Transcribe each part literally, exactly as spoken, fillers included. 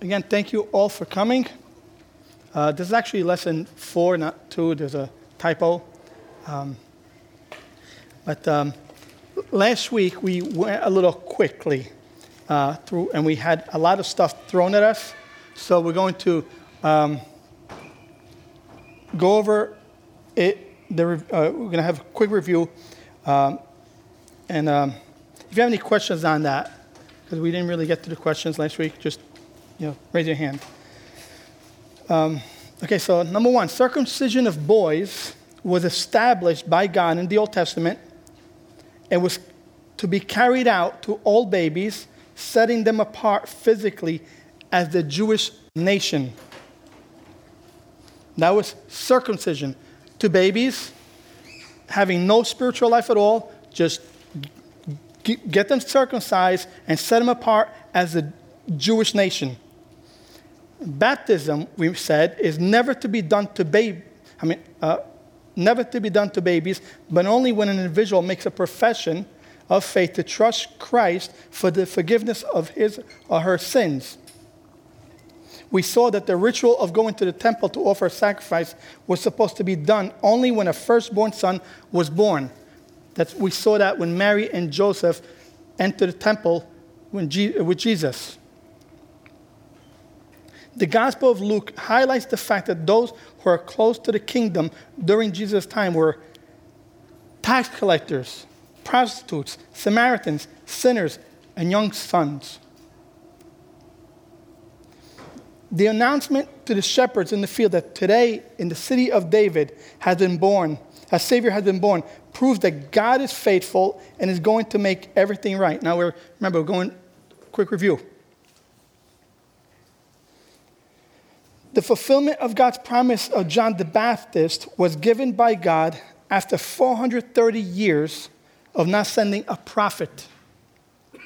again, thank you all for coming. Uh, this is actually lesson four, not two. There's a typo. Um, but um, last week, we went a little quickly uh, through, and we had a lot of stuff thrown at us. So we're going to um, go over it. The, uh, we're going to have a quick review. Um, and um, if you have any questions on that, because we didn't really get to the questions last week, just you know, raise your hand. Um, okay, so number one, circumcision of boys was established by God in the Old Testament. It was to be carried out to all babies, setting them apart physically as the Jewish nation. That was circumcision. To babies, having no spiritual life at all, just get them circumcised and set them apart as the Jewish nation. Baptism, we've said, is never to be done to baby. I mean, uh, never to be done to babies, but only when an individual makes a profession of faith to trust Christ for the forgiveness of his or her sins. We saw that the ritual of going to the temple to offer a sacrifice was supposed to be done only when a firstborn son was born. That's, we saw that when Mary and Joseph entered the temple when G, with Jesus. The Gospel of Luke highlights the fact that those who are close to the kingdom during Jesus' time were tax collectors, prostitutes, Samaritans, sinners, and young sons. The announcement to the shepherds in the field that today in the city of David has been born, a Savior has been born, proves that God is faithful and is going to make everything right. Now, we're remember, we're going, quick review. The fulfillment of God's promise of John the Baptist was given by God after four hundred thirty years of not sending a prophet. And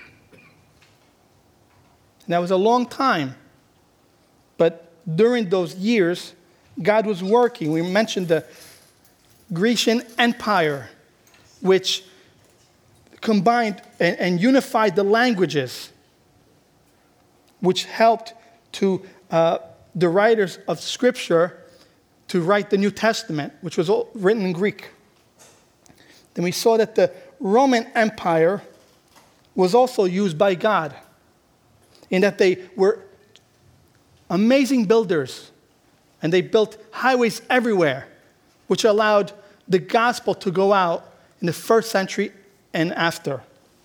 that was a long time. But during those years, God was working. We mentioned the Grecian Empire, which combined and, and unified the languages, which helped to uh, the writers of Scripture to write the New Testament, which was all written in Greek. Then we saw that the Roman Empire was also used by God in that they were amazing builders, and they built highways everywhere, which allowed the gospel to go out in the first century and after.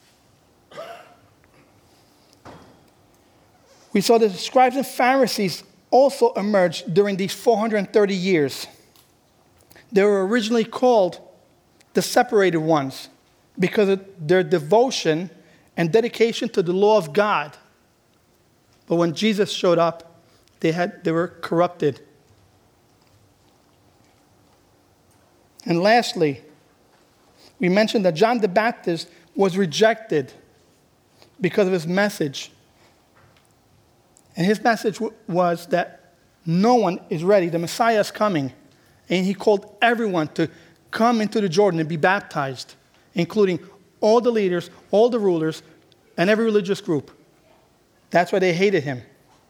We saw that the scribes and Pharisees also emerged during these four hundred thirty years. They were originally called the separated ones because of their devotion and dedication to the law of God. But when Jesus showed up, they had they were corrupted. And lastly, we mentioned that John the Baptist was rejected because of his message. And his message w- was that no one is ready. The Messiah is coming. And he called everyone to come into the Jordan and be baptized, including all the leaders, all the rulers, and every religious group. That's why they hated him.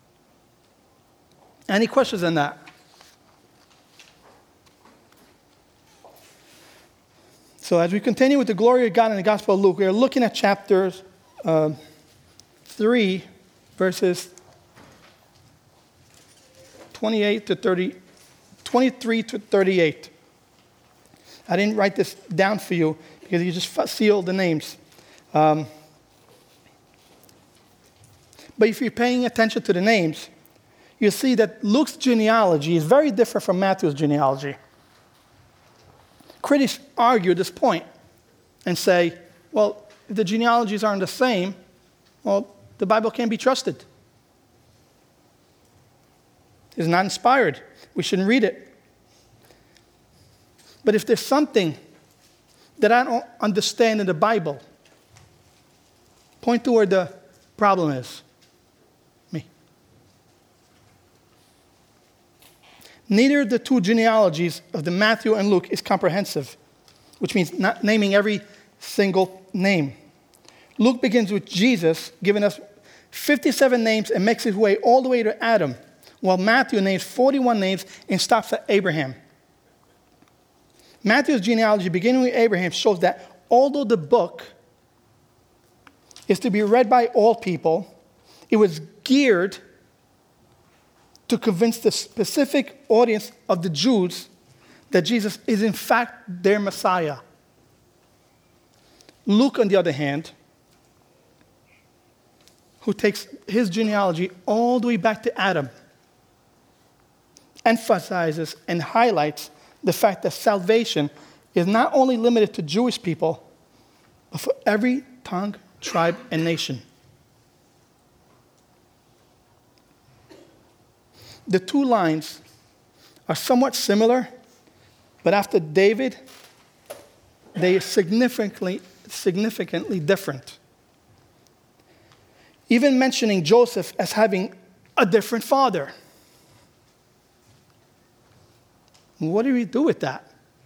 Any questions on that? So as we continue with the glory of God in the Gospel of Luke, we are looking at chapters uh, three, verses twenty-eight to thirty, twenty-three to thirty-eight. I didn't write this down for you because you just see all the names. Um, but if you're paying attention to the names, you'll see that Luke's genealogy is very different from Matthew's genealogy. Critics argue this point and say, well, if the genealogies aren't the same, well, the Bible can't be trusted. It's not inspired. We shouldn't read it. But if there's something that I don't understand in the Bible, point to where the problem is. Me. Neither of the two genealogies of the Matthew and Luke is comprehensive, which means not naming every single name. Luke begins with Jesus, giving us fifty-seven names and makes his way all the way to Adam, while Matthew names forty-one names and stops at Abraham. Matthew's genealogy, beginning with Abraham, shows that although the book is to be read by all people, it was geared to convince the specific audience of the Jews that Jesus is in fact their Messiah. Luke, on the other hand, who takes his genealogy all the way back to Adam, emphasizes and highlights the fact that salvation is not only limited to Jewish people, but for every tongue, tribe, and nation. The two lines are somewhat similar, but after David, they are significantly, significantly different. Even mentioning Joseph as having a different father. What do we do with that?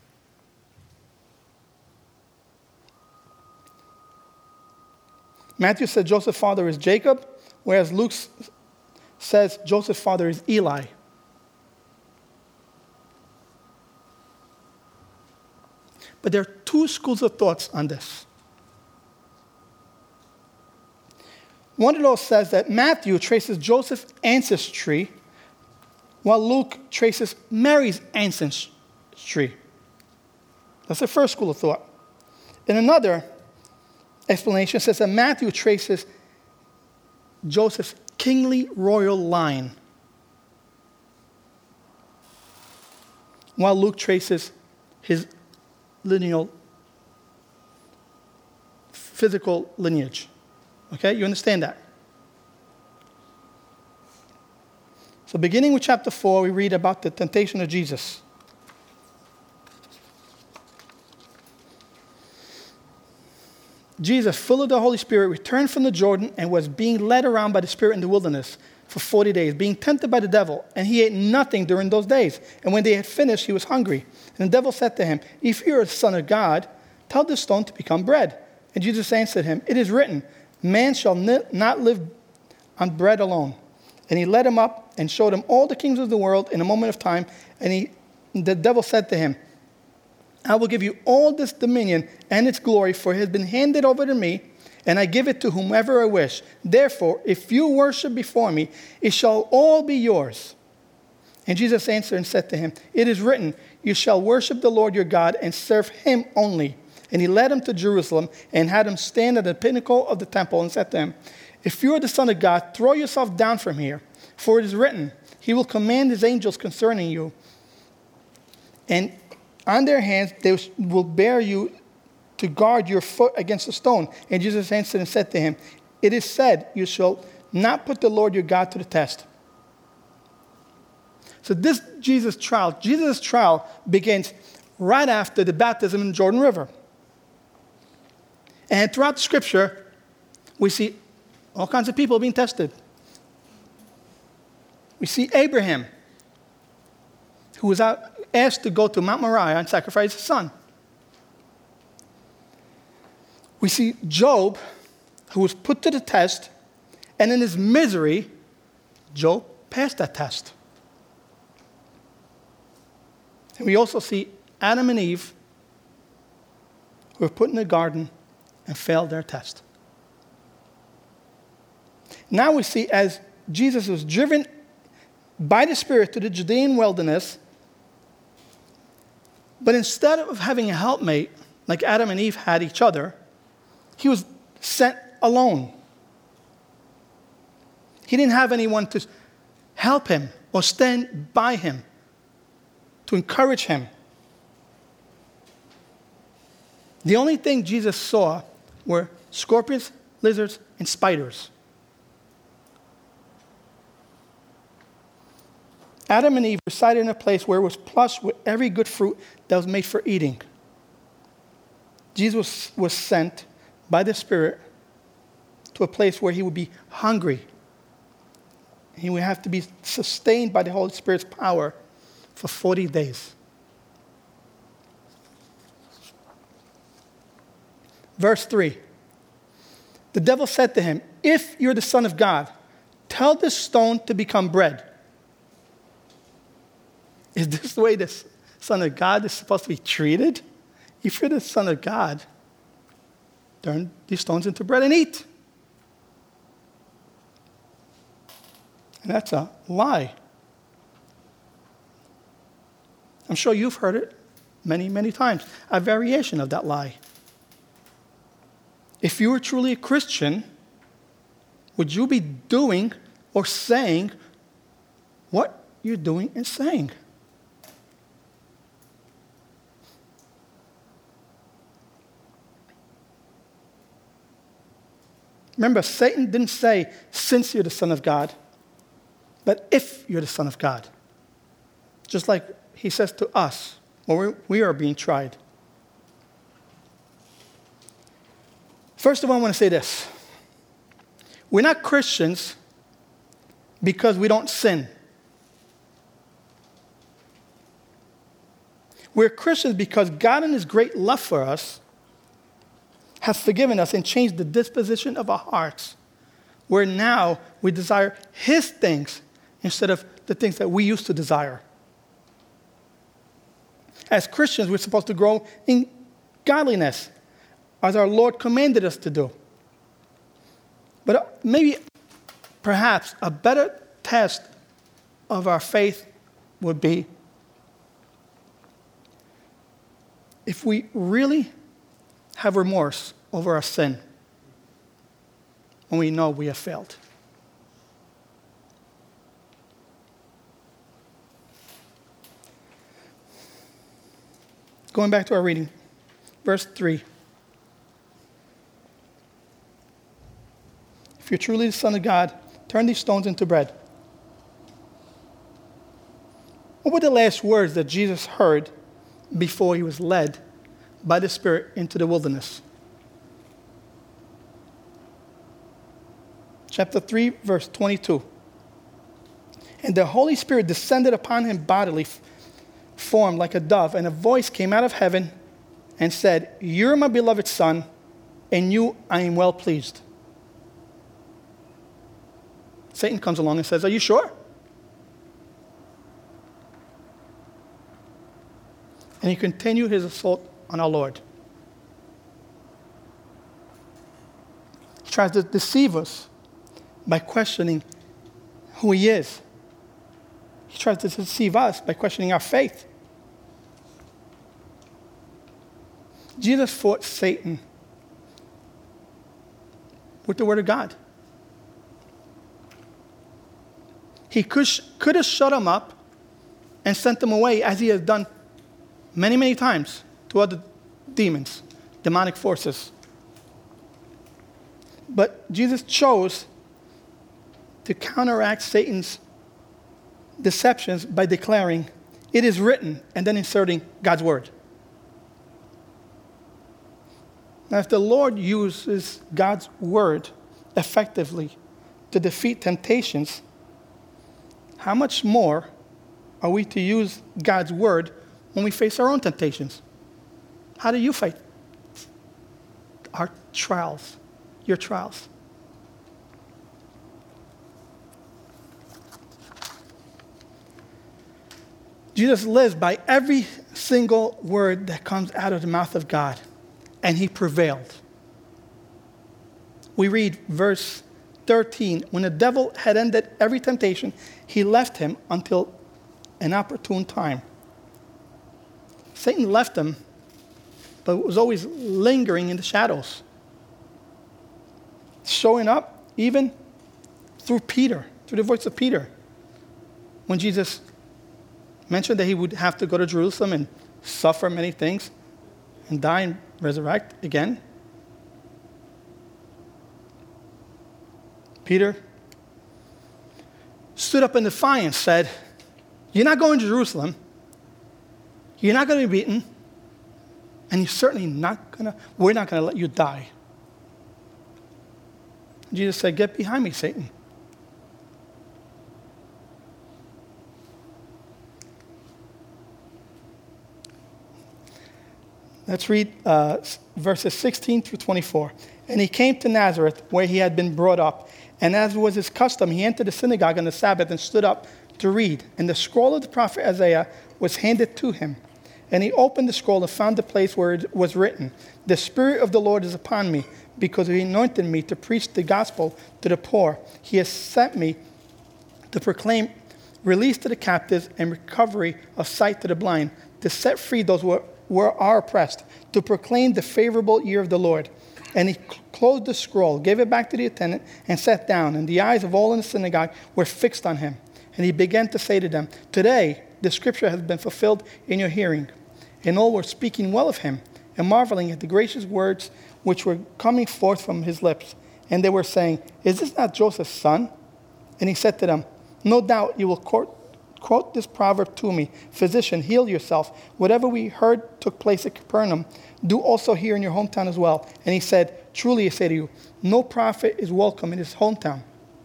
Matthew said Joseph's father is Jacob, whereas Luke says Joseph's father is Eli. But there are two schools of thoughts on this. One of those says that Matthew traces Joseph's ancestry, while Luke traces Mary's ancestry. That's the first school of thought. And another explanation says that Matthew traces Joseph's kingly royal line, while Luke traces his lineal, physical lineage. Okay, you understand that? So beginning with chapter four, we read about the temptation of Jesus. Jesus, full of the Holy Spirit, returned from the Jordan and was being led around by the Spirit in the wilderness for forty days, being tempted by the devil. And he ate nothing during those days. And when they had finished, he was hungry. And the devil said to him, "If you are the Son of God, tell this stone to become bread." And Jesus answered him, "It is written, man shall not live on bread alone." And he led him up and showed him all the kingdoms of the world in a moment of time. And he, the devil said to him, "I will give you all this dominion and its glory, for it has been handed over to me, and I give it to whomever I wish. Therefore, if you worship before me, it shall all be yours." And Jesus answered and said to him, "It is written, you shall worship the Lord your God and serve him only." And he led him to Jerusalem and had him stand at the pinnacle of the temple and said to him, "If you are the Son of God, throw yourself down from here, for it is written, he will command his angels concerning you, and on their hands they will bear you to guard your foot against a stone." And Jesus answered and said to him, "It is said, you shall not put the Lord your God to the test." So this Jesus trial, Jesus' trial begins right after the baptism in the Jordan River. And throughout the scripture, we see all kinds of people being tested. We see Abraham, who was out, asked to go to Mount Moriah and sacrifice his son. We see Job, who was put to the test, and in his misery, Job passed that test. And we also see Adam and Eve, who were put in the garden and failed their test. Now we see as Jesus was driven by the Spirit to the Judean wilderness, but instead of having a helpmate like Adam and Eve had each other, he was sent alone. He didn't have anyone to help him or stand by him to encourage him. The only thing Jesus saw were scorpions, lizards, and spiders. Adam and Eve resided in a place where it was plush with every good fruit that was made for eating. Jesus was sent by the Spirit to a place where he would be hungry. He would have to be sustained by the Holy Spirit's power for forty days. Verse three. The devil said to him, if you're the Son of God, tell this stone to become bread. Is this the way the Son of God is supposed to be treated? If you're the Son of God, turn these stones into bread and eat. And that's a lie. I'm sure you've heard it many, many times. A variation of that lie. If you were truly a Christian, would you be doing or saying what you're doing and saying? Remember, Satan didn't say, since you're the Son of God, but if you're the Son of God. Just like he says to us when we are being tried. First of all, I want to say this. We're not Christians because we don't sin. We're Christians because God in his great love for us has forgiven us and changed the disposition of our hearts, where now we desire his things instead of the things that we used to desire. As Christians, we're supposed to grow in godliness, as our Lord commanded us to do. But maybe, perhaps, a better test of our faith would be if we really have remorse over our sin when we know we have failed. Going back to our reading, verse three. If you're truly the Son of God, turn these stones into bread. What were the last words that Jesus heard before he was led by the Spirit into the wilderness? Chapter three, verse twenty-two. And the Holy Spirit descended upon him bodily, formed like a dove, and a voice came out of heaven and said, "You're my beloved Son, and you I am well pleased." Satan comes along and says, "Are you sure?" And he continued his assault on our Lord. He tries to deceive us by questioning who he is. He tries to deceive us by questioning our faith. Jesus fought Satan with the Word of God. He could, could have shut him up and sent him away, as he has done many, many times to other demons, demonic forces. But Jesus chose to counteract Satan's deceptions by declaring, "It is written," and then inserting God's word. Now, if the Lord uses God's word effectively to defeat temptations, how much more are we to use God's word when we face our own temptations? How do you fight our trials, your trials? Jesus lives by every single word that comes out of the mouth of God, and he prevailed. We read verse thirteen, when the devil had ended every temptation, he left him until an opportune time. Satan left him, but was always lingering in the shadows, showing up even through Peter, through the voice of Peter. When Jesus mentioned that he would have to go to Jerusalem and suffer many things and die and resurrect again, Peter stood up in defiance, said, "You're not going to Jerusalem. You're not going to be beaten. And you're certainly not going to, we're not going to let you die." Jesus said, "Get behind me, Satan." Let's read uh, verses sixteen through twenty-four. And he came to Nazareth, where he had been brought up. And as was his custom, he entered the synagogue on the Sabbath and stood up to read. And the scroll of the prophet Isaiah was handed to him. And he opened the scroll and found the place where it was written, "The Spirit of the Lord is upon me, because he anointed me to preach the gospel to the poor. He has sent me to proclaim release to the captives and recovery of sight to the blind, to set free those who are, who are oppressed, to proclaim the favorable year of the Lord." And he closed the scroll, gave it back to the attendant, and sat down. And the eyes of all in the synagogue were fixed on him. And he began to say to them, "Today the scripture has been fulfilled in your hearing." And all were speaking well of him, and marveling at the gracious words which were coming forth from his lips. And they were saying, "Is this not Joseph's son?" And he said to them, "No doubt you will quote, quote this proverb to me, 'Physician, heal yourself. Whatever we heard took place at Capernaum, do also here in your hometown as well." And he said, "Truly I say to you, no prophet is welcome in his hometown."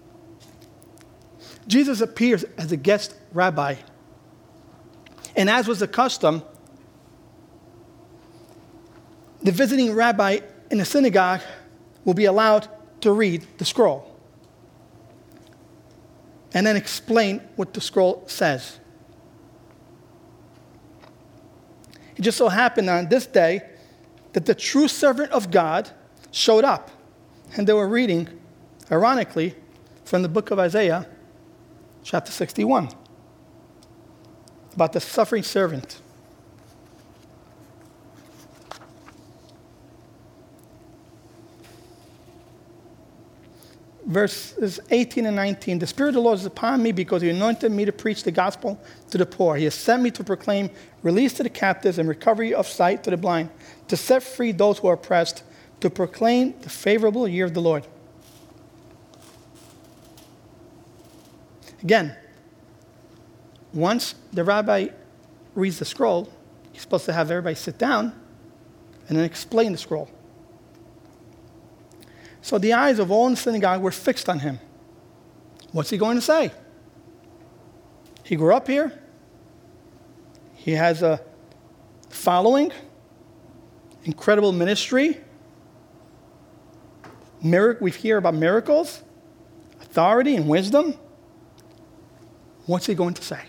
Jesus appears as a guest rabbi. And as was the custom, the visiting rabbi in the synagogue will be allowed to read the scroll and then explain what the scroll says. It just so happened on this day that the true servant of God showed up. And they were reading, ironically, from the book of Isaiah, chapter sixty-one, about the suffering servant. Verses eighteen and nineteen, "The Spirit of the Lord is upon me because he anointed me to preach the gospel to the poor. He has sent me to proclaim release to the captives and recovery of sight to the blind, to set free those who are oppressed, to proclaim the favorable year of the Lord." Again, once the rabbi reads the scroll, he's supposed to have everybody sit down and then explain the scroll. So the eyes of all in the synagogue were fixed on him. What's he going to say? He grew up here. He has a following, incredible ministry. Mirac- we hear about miracles, authority, and wisdom. What's he going to say?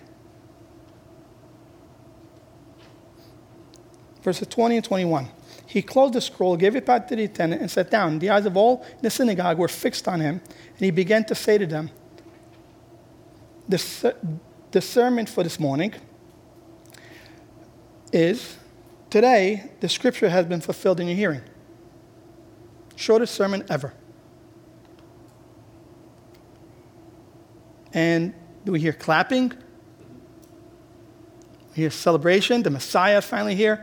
Verses twenty and twenty-one. He closed the scroll, gave it back to the attendant, and sat down. The eyes of all in the synagogue were fixed on him, and he began to say to them, the, the sermon for this morning is, today the scripture has been fulfilled in your hearing. Shortest sermon ever. And do we hear clapping? We hear celebration. The Messiah is finally here.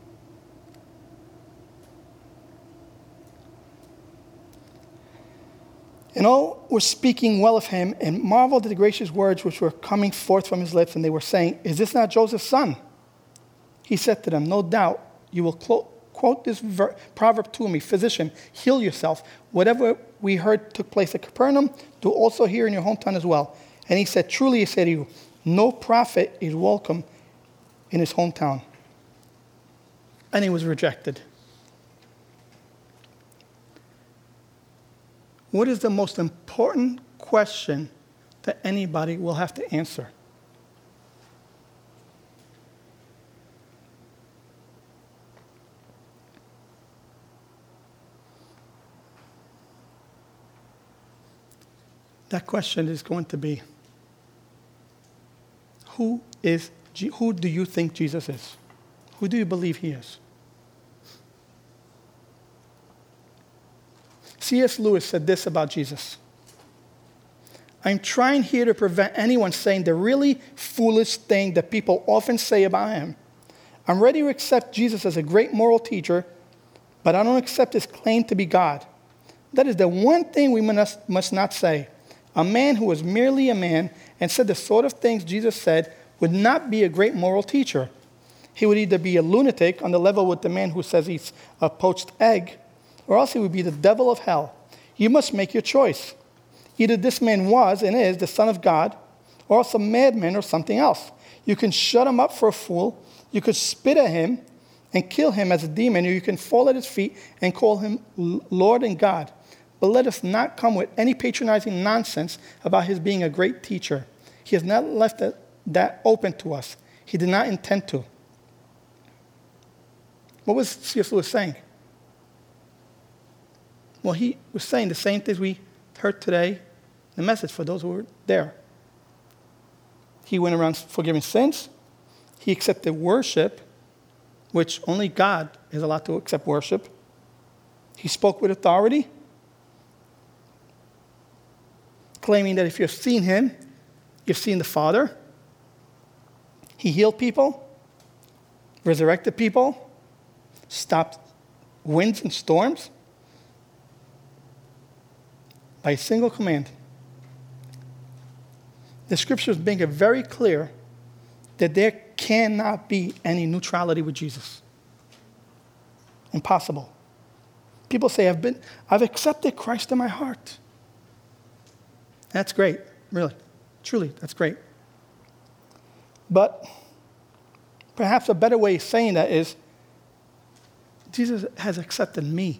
And all were speaking well of him and marveled at the gracious words which were coming forth from his lips. And they were saying, "Is this not Joseph's son?" He said to them, "No doubt you will clo- quote this ver- proverb to me, 'Physician, heal yourself. Whatever we heard took place at Capernaum, do also here in your hometown as well." And he said, "Truly I say to you, no prophet is welcome in his hometown." And he was rejected. What is the most important question that anybody will have to answer? That question is going to be, who is, who do you think Jesus is? Who do you believe he is? C S Lewis said this about Jesus: "I'm trying here to prevent anyone saying the really foolish thing that people often say about him. I'm ready to accept Jesus as a great moral teacher, but I don't accept his claim to be God. That is the one thing we must, must not say. A man who was merely a man and said the sort of things Jesus said would not be a great moral teacher. He would either be a lunatic on the level with the man who says he's a poached egg, or else he would be the devil of hell. You must make your choice. Either this man was and is the Son of God, or else a madman or something else. You can shut him up for a fool, you could spit at him, and kill him as a demon, or you can fall at his feet and call him Lord and God. But let us not come with any patronizing nonsense about his being a great teacher. He has not left that, that open to us. He did not intend to. What was C S Lewis saying? Well, he was saying the same things we heard today, the message for those who were there. He went around forgiving sins. He accepted worship, which only God is allowed to accept worship. He spoke with authority, claiming that if you've seen him, you've seen the Father. He healed people, resurrected people, stopped winds and storms by a single command. The scriptures make it very clear that there cannot be any neutrality with Jesus. Impossible. People say, I've been, I've accepted Christ in my heart. That's great, really. Truly, that's great. But perhaps a better way of saying that is, Jesus has accepted me.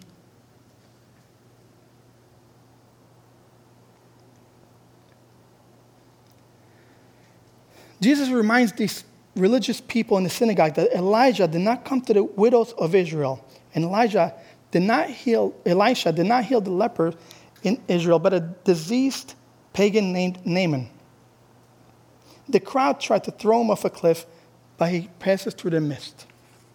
Jesus reminds these religious people in the synagogue that Elijah did not come to the widows of Israel. And Elijah did not heal, Elisha did not heal the leper in Israel, but a diseased pagan named Naaman. The crowd tried to throw him off a cliff, but he passes through their midst.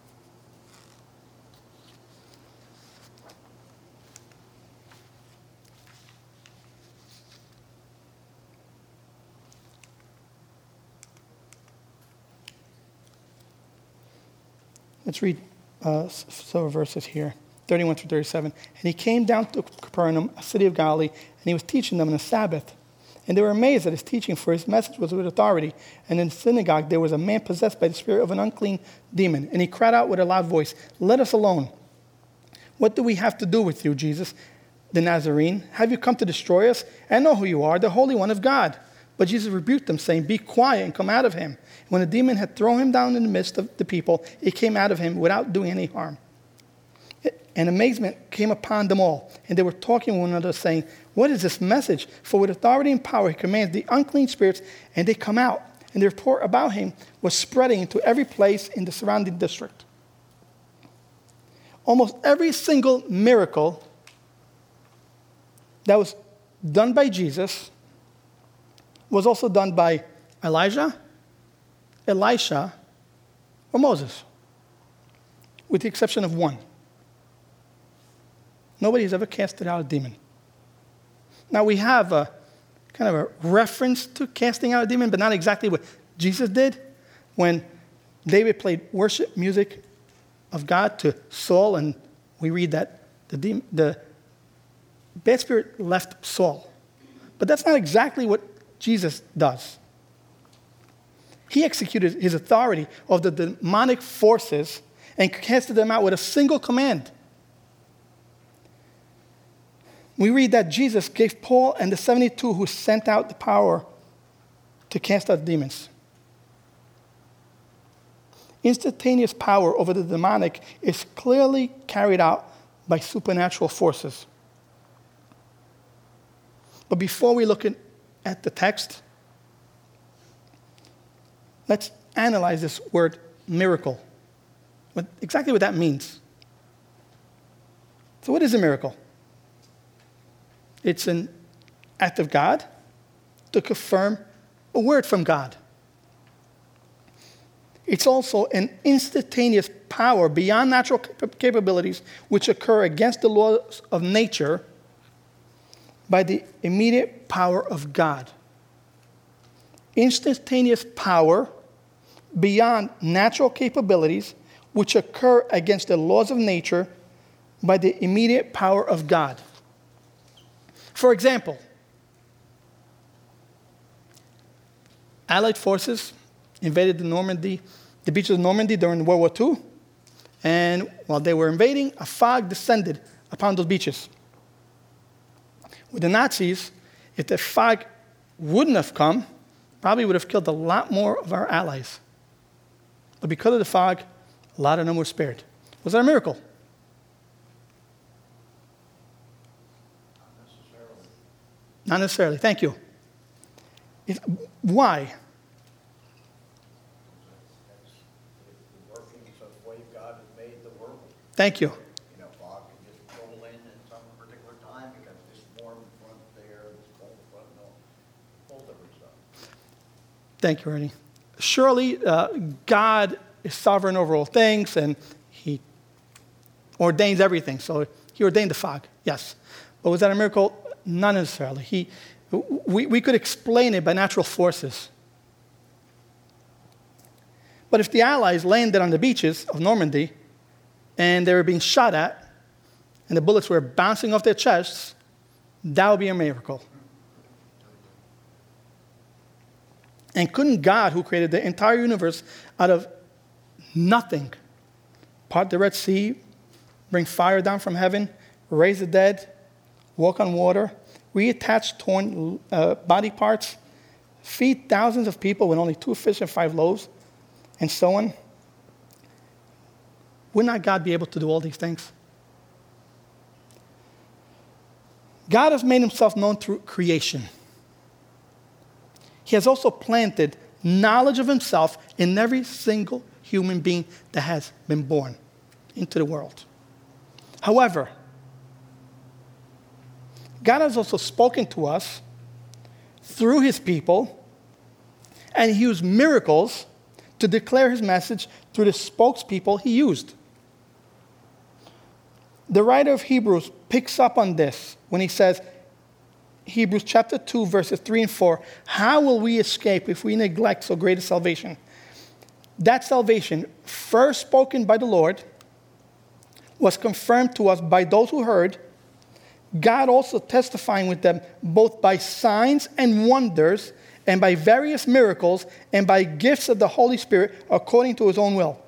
Let's read uh, several verses here, thirty-one through thirty-seven. And he came down to Capernaum, a city of Galilee, and he was teaching them on the Sabbath. And they were amazed at his teaching, for his message was with authority. And in the synagogue there was a man possessed by the spirit of an unclean demon. And he cried out with a loud voice, "Let us alone. What do we have to do with you, Jesus, the Nazarene? Have you come to destroy us? I know who you are, the Holy One of God." But Jesus rebuked them, saying, "Be quiet and come out of him." When the demon had thrown him down in the midst of the people, it came out of him without doing any harm. And amazement came upon them all. And they were talking with one another, saying, "What is this message? For with authority and power he commands the unclean spirits, and they come out." And the report about him was spreading into every place in the surrounding district. Almost every single miracle that was done by Jesus was also done by Elijah, Elisha, or Moses, with the exception of one. Nobody has ever casted out a demon. Now, we have a kind of a reference to casting out a demon, but not exactly what Jesus did when David played worship music of God to Saul, and we read that the, demon, the bad spirit left Saul. But that's not exactly what Jesus does. He executed his authority of the demonic forces and casted them out with a single command. We read that Jesus gave Paul and the seventy-two who sent out the power to cast out demons. Instantaneous power over the demonic is clearly carried out by supernatural forces. But before we look at the text, let's analyze this word miracle. What, exactly what that means. So what is a miracle? It's an act of God to confirm a word from God. It's also an instantaneous power beyond natural capabilities which occur against the laws of nature by the immediate power of God. Instantaneous power beyond natural capabilities which occur against the laws of nature by the immediate power of God. For example, Allied forces invaded the Normandy, the beaches of Normandy during World War Two, and while they were invading, a fog descended upon those beaches. With the Nazis, if the fog wouldn't have come, probably would have killed a lot more of our allies. But because of the fog, A lot of them were spared. Was that a miracle? Not necessarily. Not necessarily. Thank you. If, why? That's the workings of the way God has made the world. Thank you. You know, fog can just roll in at some particular time because this warm front there, this cold front, no, whole different stuff. Thank you, Ernie. Surely uh, God is sovereign over all things, and he ordains everything. So he ordained the fog, yes. But was that a miracle? Not necessarily. He, we, we could explain it by natural forces. But if the Allies landed on the beaches of Normandy and they were being shot at and the bullets were bouncing off their chests, that would be a miracle. And couldn't God, who created the entire universe out of nothing, part the Red Sea, bring fire down from heaven, raise the dead, walk on water, reattach torn uh, body parts, feed thousands of people with only two fish and five loaves, and so on? Would not God be able to do all these things? God has made himself known through creation. He has also planted knowledge of himself in every single human being that has been born into the world. However, God has also spoken to us through his people, and he used miracles to declare his message through the spokespeople he used. The writer of Hebrews picks up on this when he says, Hebrews chapter two, verses three and four, how will we escape if we neglect so great a salvation? That salvation, first spoken by the Lord, was confirmed to us by those who heard, God also testifying with them both by signs and wonders and by various miracles and by gifts of the Holy Spirit according to his own will.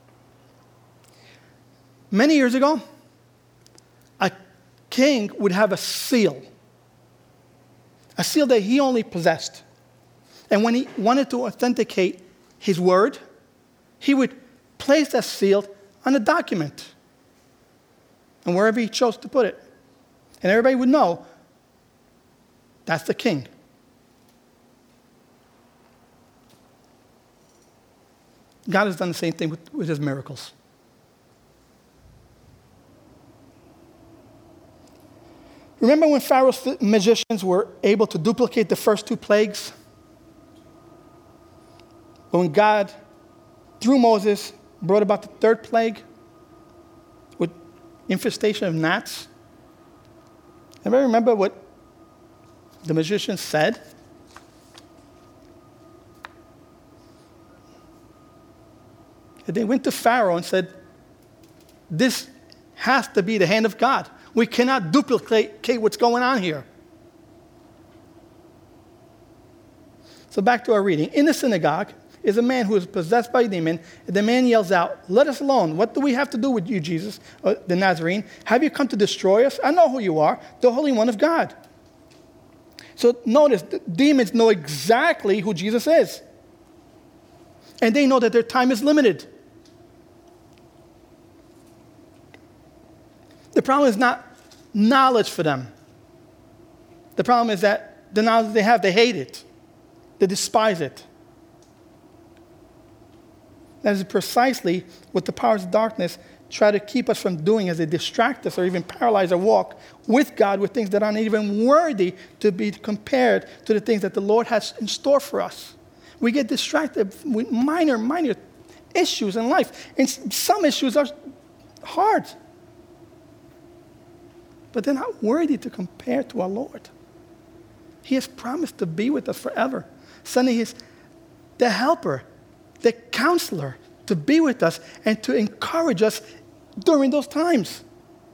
Many years ago, a king would have a seal. A seal that he only possessed. And when he wanted to authenticate his word, he would place that seal on a document and wherever he chose to put it. And everybody would know that's the king. God has done the same thing with, with his miracles. Remember when Pharaoh's magicians were able to duplicate the first two plagues? But when God, through Moses, brought about the third plague with infestation of gnats? Anybody remember what the magicians said? They went to Pharaoh and said, this has to be the hand of God. We cannot duplicate what's going on here. So back to our reading. In the synagogue is a man who is possessed by a demon. The man yells out, let us alone. What do we have to do with you, Jesus, uh, the Nazarene? Have you come to destroy us? I know who you are, the Holy One of God. So notice, the demons know exactly who Jesus is. And they know that their time is limited. The problem is not knowledge for them. The problem is that the knowledge they have, they hate it. They despise it. That is precisely what the powers of darkness try to keep us from doing, as they distract us or even paralyze our walk with God with things that aren't even worthy to be compared to the things that the Lord has in store for us. We get distracted with minor, minor issues in life. And some issues are hard. But they're not worthy to compare to our Lord. He has promised to be with us forever, sending his, the helper, the counselor, to be with us and to encourage us during those times.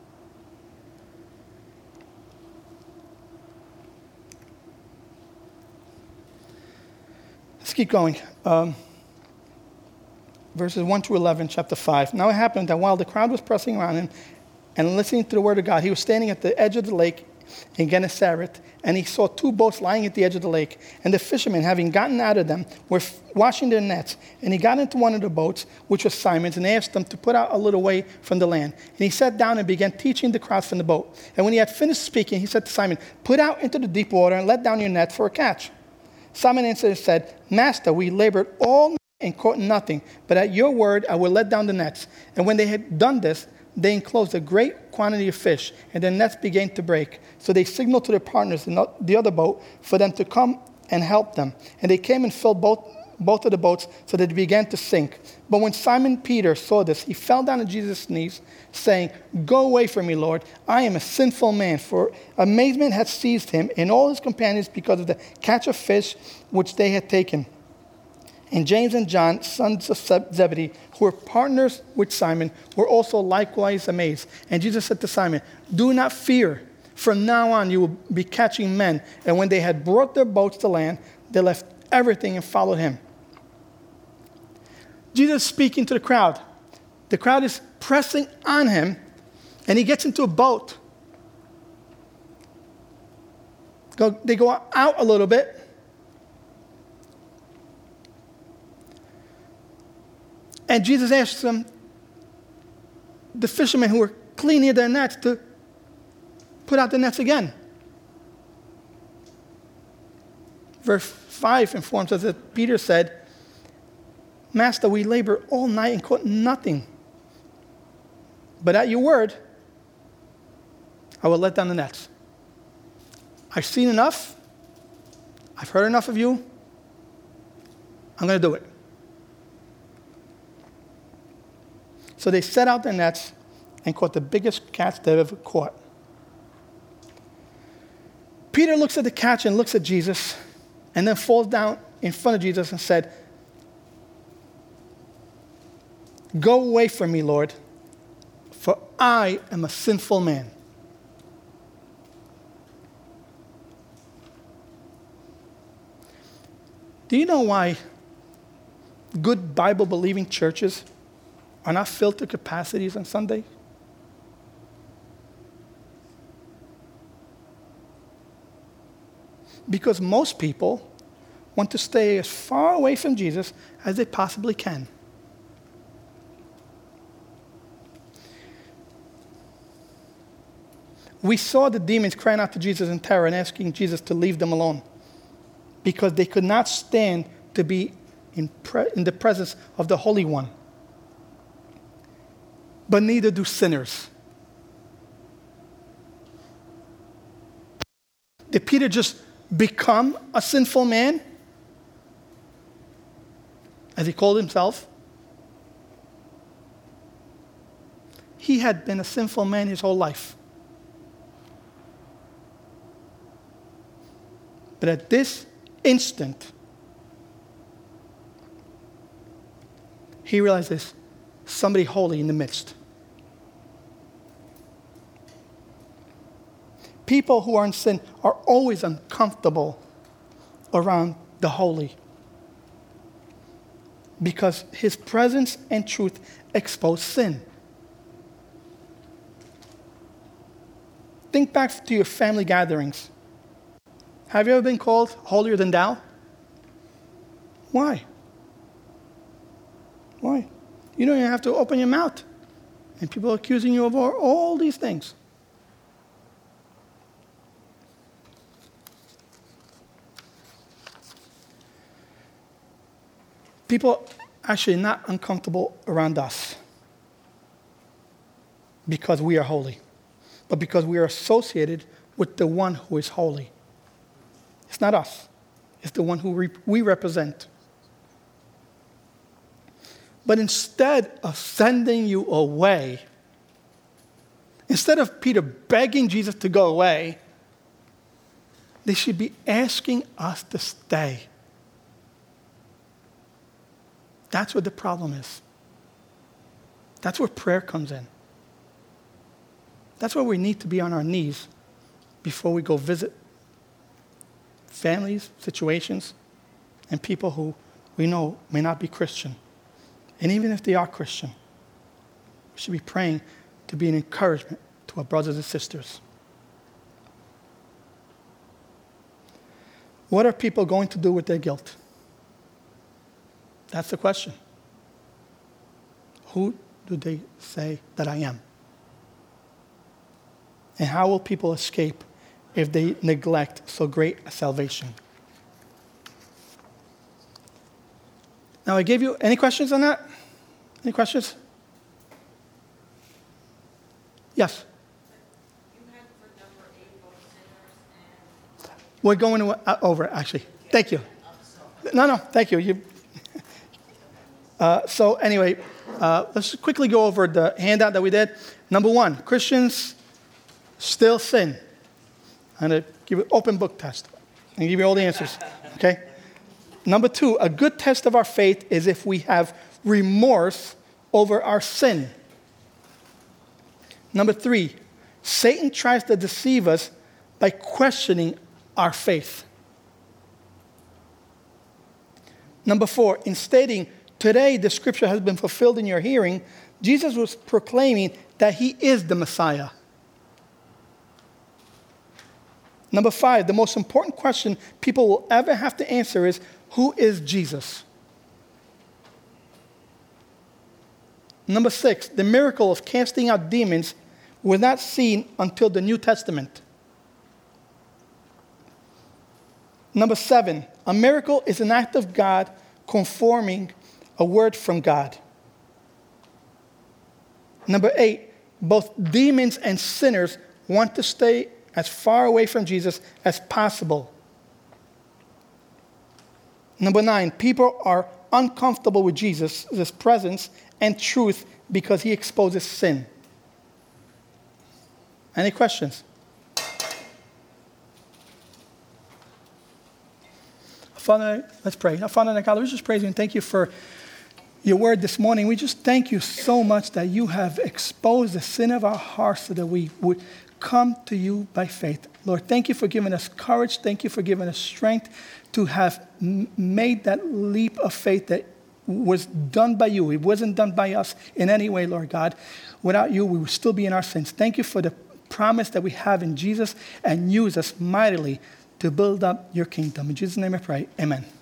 Let's keep going. Um, verses one to eleven, chapter five. Now it happened that while the crowd was pressing around him and listening to the word of God, he was standing at the edge of the lake in Gennesaret, and he saw two boats lying at the edge of the lake. And the fishermen, having gotten out of them, were f- washing their nets. And he got into one of the boats, which was Simon's, and asked them to put out a little way from the land. And he sat down and began teaching the crowds from the boat. And when he had finished speaking, he said to Simon, "Put out into the deep water and let down your net for a catch." Simon answered and said, "Master, we labored all night and caught nothing, but at your word I will let down the nets." And when they had done this, they enclosed a great quantity of fish, and their nets began to break. So they signaled to their partners in the other boat for them to come and help them. And they came and filled both, both of the boats so that they began to sink. But when Simon Peter saw this, he fell down at Jesus' knees, saying, "Go away from me, Lord. I am a sinful man." For amazement had seized him and all his companions because of the catch of fish which they had taken. And James and John, sons of Zebedee, who were partners with Simon, were also likewise amazed. And Jesus said to Simon, "Do not fear. From now on you will be catching men." And when they had brought their boats to land, they left everything and followed him. Jesus is speaking to the crowd. The crowd is pressing on him, and he gets into a boat. Go, they go out a little bit. And Jesus asks them, the fishermen who were cleaning their nets, to put out the nets again. Verse five informs us that Peter said, "Master, we labor all night and caught nothing. But at your word, I will let down the nets. I've seen enough. I've heard enough of you. I'm going to do it." So they set out their nets and caught the biggest catch they've ever caught. Peter looks at the catch and looks at Jesus, and then falls down in front of Jesus and said, "Go away from me, Lord, for I am a sinful man." Do you know why good Bible-believing churches are not filled to capacities on Sunday? Because most people want to stay as far away from Jesus as they possibly can. We saw the demons crying out to Jesus in terror and asking Jesus to leave them alone because they could not stand to be in, pre- in the presence of the Holy One. But neither do sinners. Did Peter just become a sinful man, as he called himself? He had been a sinful man his whole life. But at this instant, he realized there's somebody holy in the midst. People who are in sin are always uncomfortable around the holy because his presence and truth expose sin. Think back to your family gatherings. Have you ever been called holier than thou? Why? Why? You don't even have to open your mouth, and people are accusing you of all, all these things. People are actually not uncomfortable around us because we are holy, but because we are associated with the one who is holy. It's not us. It's the one who re- we represent. But instead of sending you away, instead of Peter begging Jesus to go away, they should be asking us to stay. That's what the problem is. That's where prayer comes in. That's where we need to be on our knees before we go visit families, situations, and people who we know may not be Christian. And even if they are Christian, we should be praying to be an encouragement to our brothers and sisters. What are people going to do with their guilt? That's the question. Who do they say that I am? And how will people escape if they neglect so great a salvation? Now, I gave you, any questions on that? Any questions? Yes? You had for number eight, both sinners and... We're going to, uh, over, actually. Thank you. No, no, thank you. you uh, so anyway, uh, let's quickly go over the handout that we did. Number one, Christians still sin. I'm going to give you an open book test and give you all the answers, okay? Number two, a good test of our faith is if we have remorse over our sin. Number three, Satan tries to deceive us by questioning our faith. Number four, in stating, today the scripture has been fulfilled in your hearing, Jesus was proclaiming that he is the Messiah. Number five, the most important question people will ever have to answer is, who is Jesus? Number six, the miracle of casting out demons was not seen until the New Testament. Number seven, a miracle is an act of God conforming a word from God. Number eight, both demons and sinners want to stay as far away from Jesus as possible. Number nine, people are uncomfortable with Jesus, his presence and truth because he exposes sin. Any questions? Father, let's pray. Now, Father and God, we just praise you and thank you for your word this morning. We just thank you so much that you have exposed the sin of our hearts so that we would come to you by faith. Lord, thank you for giving us courage. Thank you for giving us strength to have m- made that leap of faith that was done by you. It wasn't done by us in any way, Lord God. Without you, we would still be in our sins. Thank you for the promise that we have in Jesus, and use us mightily to build up your kingdom. In Jesus' name I pray, amen.